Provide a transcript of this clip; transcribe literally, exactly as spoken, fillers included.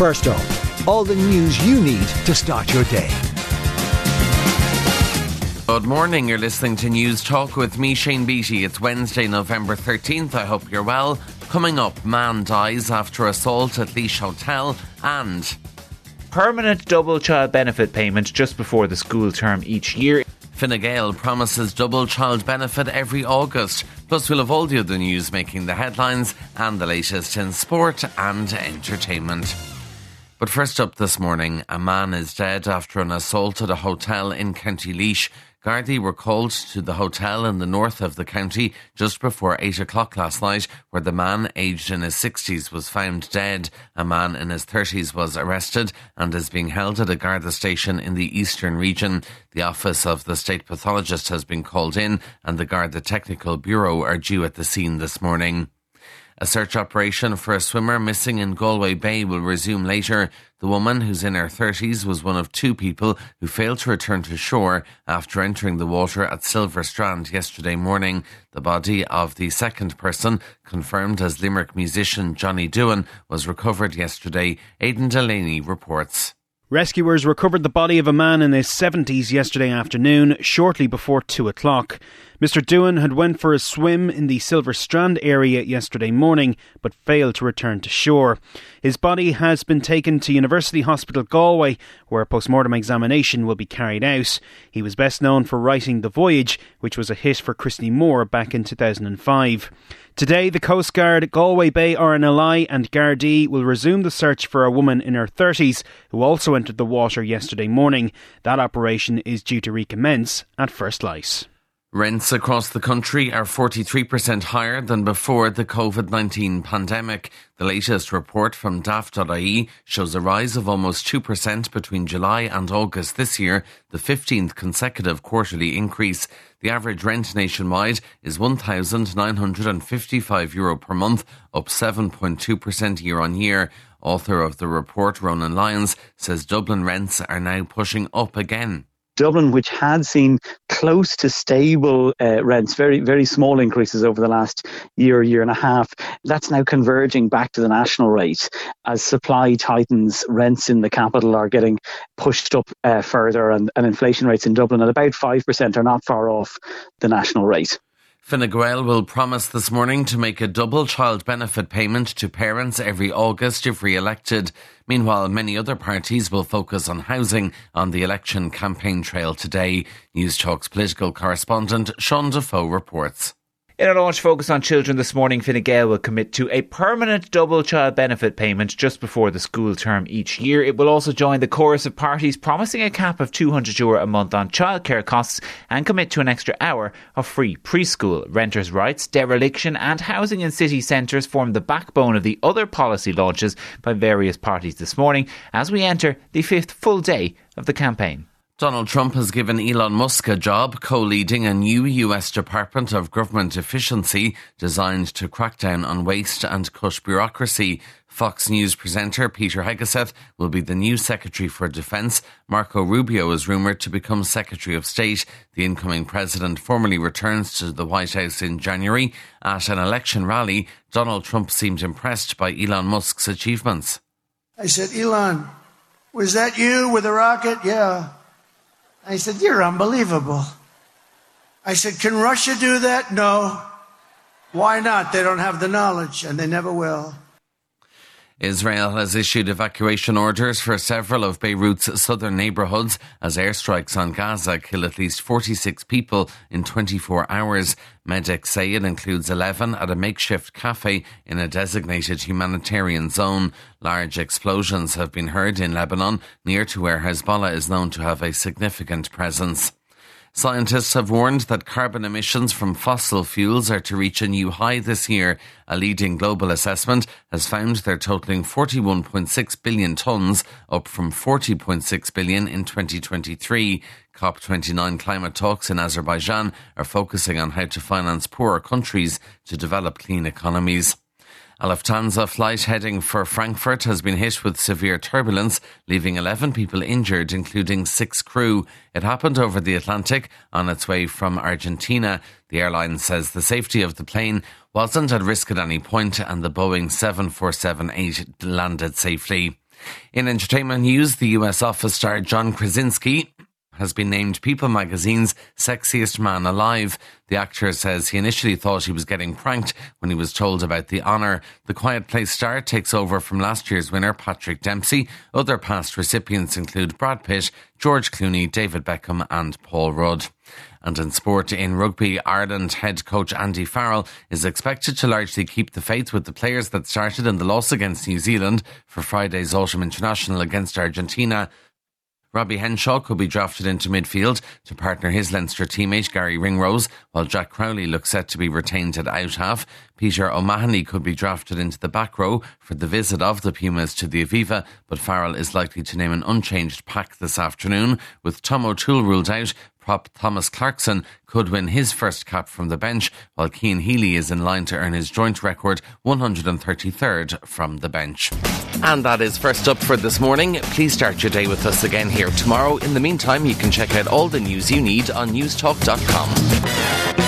First up, all the news you need to start your day. Good morning, you're listening to News Talk with me, Shane Beattie. It's Wednesday, November thirteenth. I hope you're well. Coming up, man dies after assault at Laois Hotel, and permanent double child benefit payment just before the school term each year. Fine Gael promises double child benefit every August. Plus, we'll have all the other news making the headlines and the latest in sport and entertainment. But first up this morning, a man is dead after an assault at a hotel in County Laois. Gardaí were called to the hotel in the north of the county just before eight o'clock last night, where the man, aged in his sixties, was found dead. A man in his thirties was arrested and is being held at a Garda station in the eastern region. The office of the state pathologist has been called in, and the Garda Technical Bureau are due at the scene this morning. A search operation for a swimmer missing in Galway Bay will resume later. The woman, who's in her thirties, was one of two people who failed to return to shore after entering the water at Silver Strand yesterday morning. The body of the second person, confirmed as Limerick musician Johnny Doohan, was recovered yesterday. Aidan Delaney reports. Rescuers recovered the body of a man in his seventies yesterday afternoon, shortly before two o'clock. Mister Doohan had went for a swim in the Silver Strand area yesterday morning, but failed to return to shore. His body has been taken to University Hospital Galway, where a post-mortem examination will be carried out. He was best known for writing The Voyage, which was a hit for Christy Moore back in two thousand five. Today, the Coast Guard, Galway Bay R N L I and Gardaí will resume the search for a woman in her thirties who also entered the water yesterday morning. That operation is due to recommence at first light. Rents across the country are forty-three percent higher than before the covid nineteen pandemic. The latest report from Daft dot I E shows a rise of almost two percent between July and August this year, the fifteenth consecutive quarterly increase. The average rent nationwide is one thousand nine hundred fifty-five euro per month, up seven point two percent year on year. Author of the report, Ronan Lyons, says Dublin rents are now pushing up again. Dublin, which had seen close to stable uh, rents, very, very small increases over the last year, year and a half, that's now converging back to the national rate. As supply tightens, rents in the capital are getting pushed up uh, further, and, and inflation rates in Dublin at about five percent are not far off the national rate. Fine Gael will promise this morning to make a double child benefit payment to parents every August if re-elected. Meanwhile, many other parties will focus on housing on the election campaign trail today. News Talk's political correspondent Sean Defoe reports. In a launch focus on children this morning, Fine Gael will commit to a permanent double child benefit payment just before the school term each year. It will also join the chorus of parties promising a cap of two hundred euro a month on childcare costs and commit to an extra hour of free preschool. Renters' rights, dereliction and housing in city centres form the backbone of the other policy launches by various parties this morning as we enter the fifth full day of the campaign. Donald Trump has given Elon Musk a job co-leading a new U S Department of Government Efficiency designed to crack down on waste and cut bureaucracy. Fox News presenter Peter Hegseth will be the new Secretary for Defence. Marco Rubio is rumoured to become Secretary of State. The incoming president formally returns to the White House in January. At an election rally, Donald Trump seemed impressed by Elon Musk's achievements. I said, Elon, was that you with the rocket? Yeah. I said, you're unbelievable. I said, can Russia do that? No. Why not? They don't have the knowledge, and they never will. Israel has issued evacuation orders for several of Beirut's southern neighbourhoods as airstrikes on Gaza kill at least forty-six people in twenty-four hours. Medics say it includes eleven at a makeshift cafe in a designated humanitarian zone. Large explosions have been heard in Lebanon, near to where Hezbollah is known to have a significant presence. Scientists have warned that carbon emissions from fossil fuels are to reach a new high this year. A leading global assessment has found they're totalling forty-one point six billion tonnes, up from forty point six billion in twenty twenty-three. COP twenty-nine climate talks in Azerbaijan are focusing on how to finance poorer countries to develop clean economies. A Lufthansa flight heading for Frankfurt has been hit with severe turbulence, leaving eleven people injured, including six crew. It happened over the Atlantic on its way from Argentina. The airline says the safety of the plane wasn't at risk at any point and the Boeing seven four seven eight landed safely. In entertainment news, the U S office star John Krasinski has been named People magazine's sexiest man alive. The actor says he initially thought he was getting pranked when he was told about the honour. The Quiet Place star takes over from last year's winner, Patrick Dempsey. Other past recipients include Brad Pitt, George Clooney, David Beckham and Paul Rudd. And in sport, in rugby, Ireland head coach Andy Farrell is expected to largely keep the faith with the players that started in the loss against New Zealand for Friday's Autumn International against Argentina. Robbie Henshaw could be drafted into midfield to partner his Leinster teammate Gary Ringrose, while Jack Crowley looks set to be retained at out-half. Peter O'Mahony could be drafted into the back row for the visit of the Pumas to the Aviva, but Farrell is likely to name an unchanged pack this afternoon. With Tom O'Toole ruled out, prop Thomas Clarkson could win his first cap from the bench, while Cian Healy is in line to earn his joint record one hundred thirty-third from the bench. And that is First Up for this morning. Please start your day with us again here tomorrow. In the meantime, you can check out all the news you need on newstalk dot com.